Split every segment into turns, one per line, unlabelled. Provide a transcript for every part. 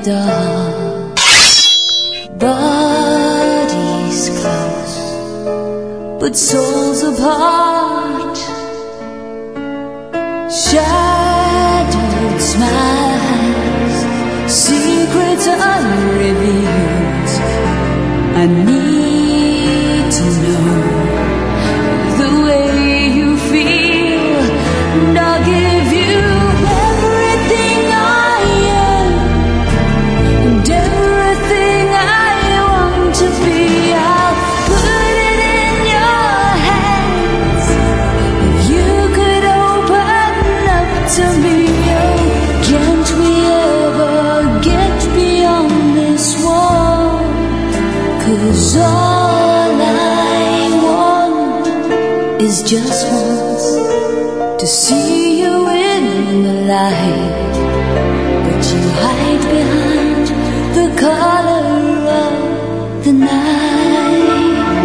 dark, bodies close, but souls apart. Shadowed smiles, secrets unrevealed. I need to know the way you feel, and I'll give you everything I am and everything I want to be. I'll put it in your hands. If you could open up to me, oh, can't we ever get beyond this wall? 'Cause all I want is just once to see you in the light, but you hide behind the color of the night.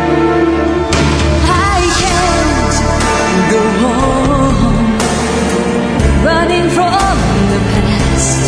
I can't go on running from the past.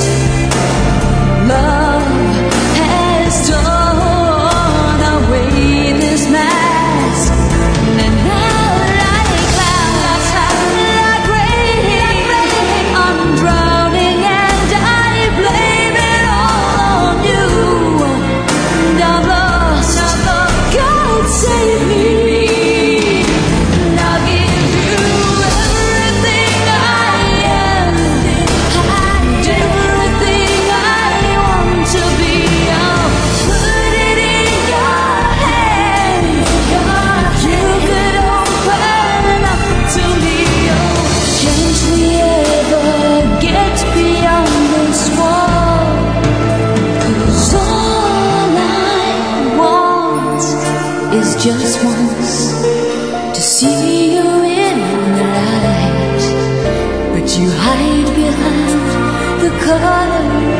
Love has torn away this mask, and now like clouds, like rain, I'm drowning and I blame it all on you. And I'm lost, God save me. And I'll give you everything I am and everything I want to be. I'll put it in your hands. You could open up to me. Oh, can't we ever get beyond this wall? 'Cause all I want is just once to see you in the light, but you hide behind the color